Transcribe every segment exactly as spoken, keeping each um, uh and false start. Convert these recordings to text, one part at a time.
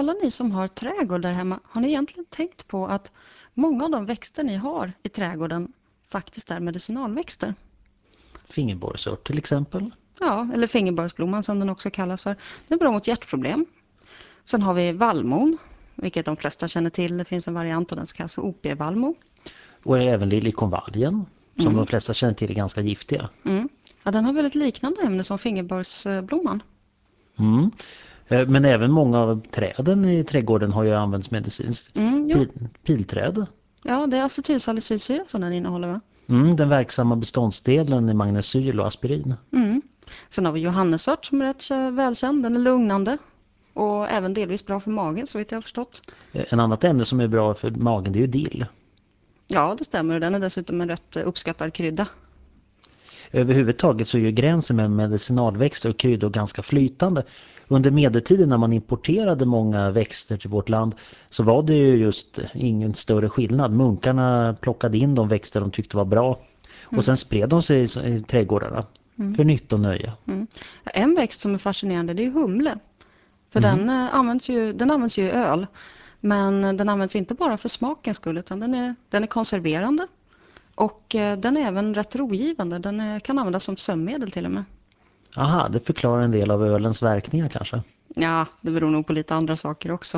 alla ni som har trädgård där hemma, har ni egentligen tänkt på att många av de växter ni har i trädgården faktiskt är medicinalväxter? Fingerborgsört till exempel. Ja, eller fingerborgsblomman som den också kallas för. Den är bra mot hjärtproblem. Sen har vi vallmon, vilket de flesta känner till. Det finns en variant av den som kallas för O P-vallmo. Och även liljekonvaljen, som mm. de flesta känner till är ganska giftiga. Mm. Ja, den har väldigt liknande ämne som fingerborgsblomman. Mm. Men även många av träden i trädgården har ju använts medicinskt. Mm, Pil, pilträd. Ja, det är acetylsalicylsyra som den innehåller, va? Mm, den verksamma beståndsdelen i magnesyl och aspirin. Mm. Sen har vi johannesört som är rätt välkänd. Den är lugnande och även delvis bra för magen, så vet jag har förstått. En annat ämne som är bra för magen, det är ju dill. Ja, det stämmer. Den är dessutom en rätt uppskattad krydda. Överhuvudtaget så är ju gränsen med medicinalväxter och kryddor ganska flytande. Under medeltiden när man importerade många växter till vårt land så var det ju just ingen större skillnad. Munkarna plockade in de växter de tyckte var bra och mm. sen spred de sig i trädgårdarna mm. för nytta och nöje. Mm. En växt som är fascinerande, det är humle. För mm. den, används ju, den används ju i öl. Men den används inte bara för smakens skull, utan den är, den är konserverande. Och eh, den är även rätt rogivande. Den är, kan användas som sömnmedel till och med. Aha, det förklarar en del av ölens verkningar kanske. Ja, det beror nog på lite andra saker också.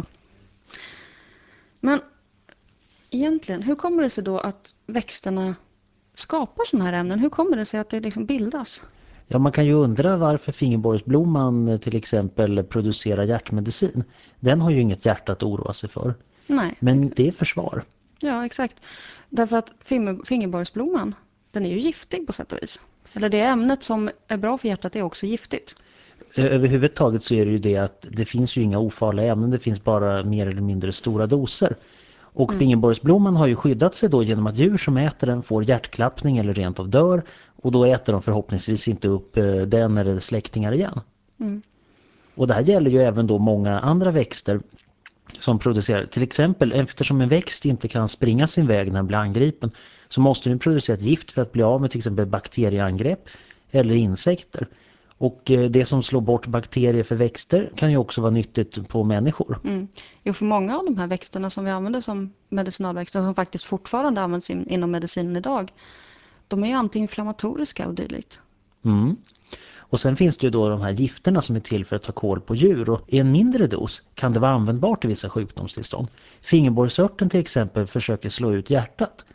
Men egentligen, hur kommer det sig då att växterna skapar sådana här ämnen? Hur kommer det sig att det liksom bildas? Ja, man kan ju undra varför fingerborgsblomman till exempel producerar hjärtmedicin. Den har ju inget hjärta att oroa sig för. Nej. Men det är försvar. Ja, exakt. Därför att fingerborgsblomman, den är ju giftig på sätt och vis. Eller det ämnet som är bra för hjärtat är också giftigt. Överhuvudtaget så är det ju det att det finns ju inga ofarliga ämnen. Det finns bara mer eller mindre stora doser. Och mm. fingerborgsblomman har ju skyddat sig då genom att djur som äter den får hjärtklappning eller rent av dör. Och då äter de förhoppningsvis inte upp den eller släktingar igen. Mm. Och det här gäller ju även då många andra växter som producerar. Till exempel eftersom en växt inte kan springa sin väg när den blir angripen så måste den producera ett gift för att bli av med till exempel bakterieangrepp eller insekter. Och det som slår bort bakterier för växter kan ju också vara nyttigt på människor. Mm. Jo, för många av de här växterna som vi använder som medicinalväxter som faktiskt fortfarande används in, inom medicinen idag, de är ju antiinflammatoriska och dylikt. Mm. Och sen finns det ju då de här gifterna som är till för att ta kål på djur och i en mindre dos kan det vara användbart i vissa sjukdomstillstånd. Fingerborgsörten till exempel försöker slå ut hjärtat.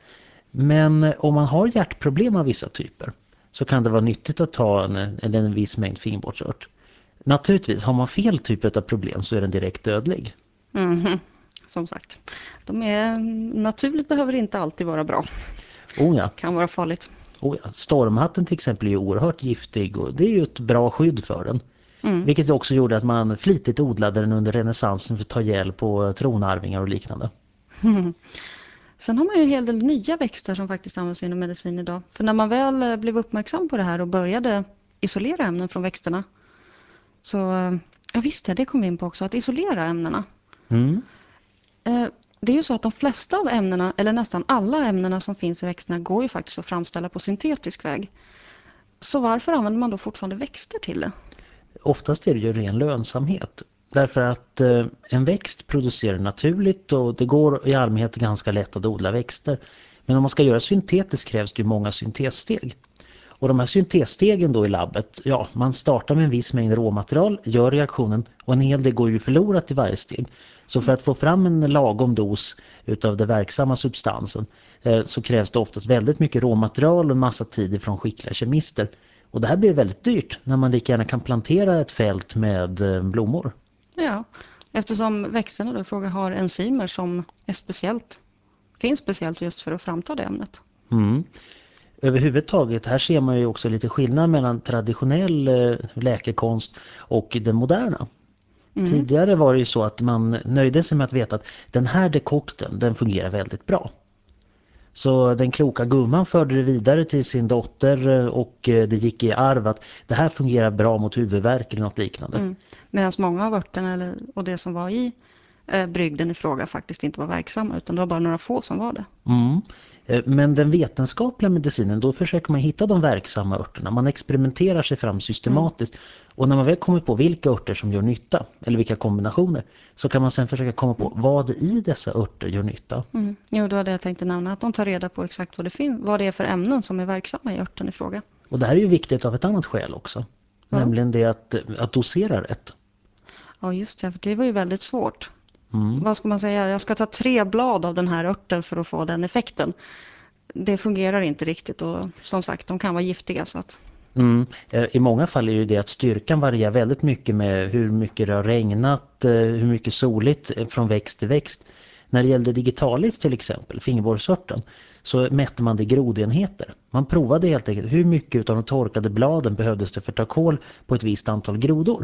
Men om man har hjärtproblem av vissa typer så kan det vara nyttigt att ta en, en, en viss mängd fingerborgsört. Naturligtvis, har man fel typ av problem så är den direkt dödlig. Mm-hmm. Som sagt, de är naturligt behöver inte alltid vara bra. Oh ja. Kan vara farligt. Oh ja. Stormhatten till exempel är ju oerhört giftig och det är ju ett bra skydd för den. Mm. Vilket också gjorde att man flitigt odlade den under renässansen för att ta hjälp på tronarvingar och liknande. Mm. Sen har man ju en hel del nya växter som faktiskt används inom medicin idag. För när man väl blev uppmärksam på det här och började isolera ämnen från växterna så, ja visst ja, det kom vi in på också, att isolera ämnena. Mm. Det är ju så att de flesta av ämnena, eller nästan alla ämnena som finns i växterna går ju faktiskt att framställa på syntetisk väg. Så varför använder man då fortfarande växter till det? Oftast är det ju ren lönsamhet. Därför att eh, en växt producerar naturligt och det går i allmänhet ganska lätt att odla växter. Men om man ska göra syntetiskt krävs det ju många syntessteg. Och de här syntesstegen då i labbet, ja man startar med en viss mängd råmaterial, gör reaktionen och en hel del går ju förlorat i varje steg. Så för att få fram en lagom dos utav den verksamma substansen eh, så krävs det oftast väldigt mycket råmaterial och en massa tid från skickliga kemister. Och det här blir väldigt dyrt när man lika gärna kan plantera ett fält med eh, blommor. Ja, eftersom växterna då fråga har enzymer som är speciellt, finns speciellt just för att framta det ämnet. Mm. Överhuvudtaget, här ser man ju också lite skillnad mellan traditionell eh, läkekonst och den moderna. Mm. Tidigare var det ju så att man nöjde sig med att veta att den här dekokten, den fungerar väldigt bra. Så den kloka gumman förde det vidare till sin dotter och det gick i arv att det här fungerar bra mot huvudvärk eller något liknande. Mm. Medan många av örterna eller, och det som var i eh, brygden i fråga faktiskt inte var verksamma, utan det var bara några få som var det. Mm. Men den vetenskapliga medicinen, då försöker man hitta de verksamma örterna. Man experimenterar sig fram systematiskt. Mm. Och när man väl kommer på vilka örter som gör nytta, eller vilka kombinationer, så kan man sen försöka komma på vad i dessa örter gör nytta. Mm. Jo, det var det jag tänkte nämna. Att de tar reda på exakt vad det, fin- vad det är för ämnen som är verksamma i örten i fråga. Och det här är ju viktigt av ett annat skäl också. Ja. Nämligen det att, att dosera rätt. Ja, just det. För det var ju väldigt svårt. Mm. Vad ska man säga? Jag ska ta tre blad av den här örten för att få den effekten. Det fungerar inte riktigt och som sagt, de kan vara giftiga. Så att... mm. I många fall är det det att styrkan varierar väldigt mycket med hur mycket det har regnat, hur mycket soligt från växt till växt. När det gällde digitalis till exempel, fingerborgsörten, så mätte man det i grodenheter. Man provade helt enkelt hur mycket av de torkade bladen behövdes det för att ta kål på ett visst antal grodor.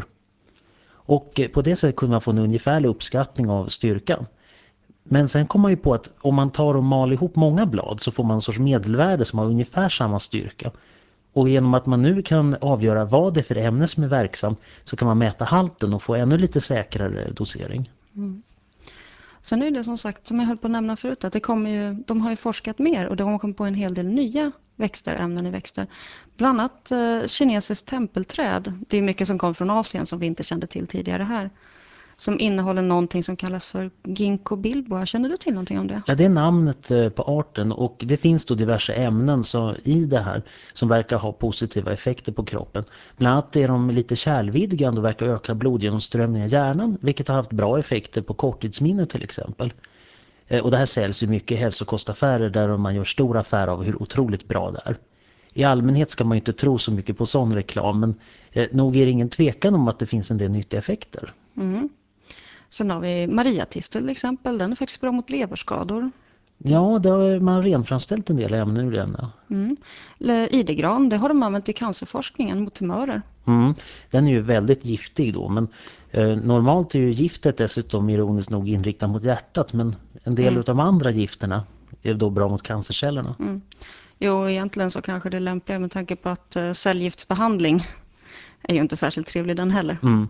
Och på det sättet kunde man få en ungefärlig uppskattning av styrkan. Men sen kom man ju på att om man tar och mal ihop många blad så får man en sorts medelvärde som har ungefär samma styrka. Och genom att man nu kan avgöra vad det är för ämne som är verksam så kan man mäta halten och få ännu lite säkrare dosering. Mm. Sen är det som sagt, som jag höll på att nämna förut, att det kommer ju, de har ju forskat mer och de har kommit på en hel del nya växter, ämnen i växter. Bland annat eh, kinesiskt tempelträd. Det är mycket som kom från Asien som vi inte kände till tidigare här. Som innehåller någonting som kallas för ginkgo biloba. Känner du till någonting om det? Ja, det är namnet på arten och det finns då diverse ämnen så i det här som verkar ha positiva effekter på kroppen. Bland annat är de lite kärlvidgande och verkar öka blodgenomströmningen i hjärnan, vilket har haft bra effekter på korttidsminne till exempel. Och det här säljs ju mycket i hälsokostaffärer där man gör stora affärer av hur otroligt bra det är. I allmänhet ska man ju inte tro så mycket på sån reklam, men eh, nog är det ingen tvekan om att det finns en del nyttiga effekter. Mm. Sen har vi mariatistel till exempel. Den är faktiskt bra mot leverskador. Ja, det har man renframställt en del ämnen ur den. Ja. Mm. Idegran, det har de använt i cancerforskningen mot tumörer. Mm. Den är ju väldigt giftig då, men eh, normalt är ju giftet dessutom ironiskt nog inriktat mot hjärtat, men en del mm. av de andra gifterna är då bra mot cancercellerna. Mm. Jo, egentligen så kanske det är lämpligare med tanke på att uh, cellgiftsbehandling är ju inte särskilt trevlig den heller. Mm.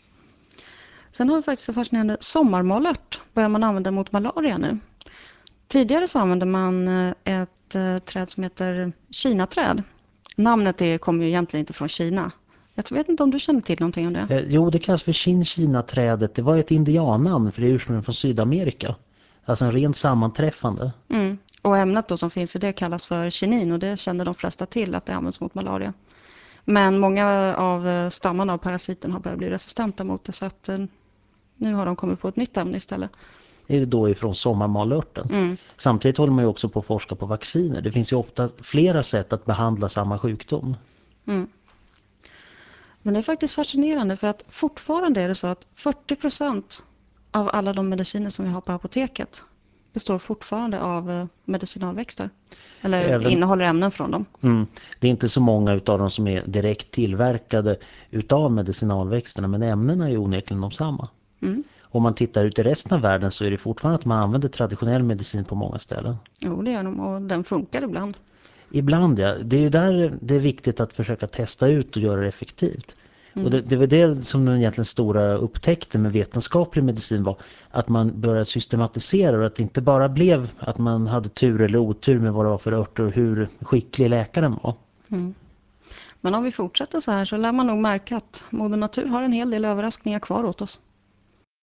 Sen har vi faktiskt så fascinerande sommarmalört börjar man använda mot malaria nu. Tidigare så använde man ett uh, träd som heter kinaträd. Namnet är, kommer ju egentligen inte från Kina. Jag vet inte om du känner till någonting om det? Eh, jo, det kallas för kin-kinaträdet. Det var ett indiannamn för det är ursprungligen från Sydamerika. Alltså en rent sammanträffande. Mm. Och ämnet då som finns i det kallas för kinin och det känner de flesta till att det används mot malaria. Men många av stammarna av parasiten har börjat bli resistenta mot det så att nu har de kommit på ett nytt ämne istället. Det är då ifrån sommarmalörten. Mm. Samtidigt håller man ju också på att forska på vacciner. Det finns ju ofta flera sätt att behandla samma sjukdom. Mm. Men det är faktiskt fascinerande för att fortfarande är det så att fyrtio procent av alla de mediciner som vi har på apoteket består fortfarande av medicinalväxter. Eller Även, innehåller ämnen från dem. Mm, det är inte så många utav dem som är direkt tillverkade utav medicinalväxterna. Men ämnena är ju onekligen de samma. Mm. Om man tittar ut i resten av världen så är det fortfarande att man använder traditionell medicin på många ställen. Jo, det gör de och den funkar ibland. Ibland, ja. Det är ju där det är viktigt att försöka testa ut och göra det effektivt. Mm. Och det, det var det som den egentligen stora upptäckten med vetenskaplig medicin var. Att man började systematisera och att det inte bara blev att man hade tur eller otur med vad det var för örter och hur skicklig läkaren var. Mm. Men om vi fortsätter så här så lär man nog märka att Moder Natur har en hel del överraskningar kvar åt oss.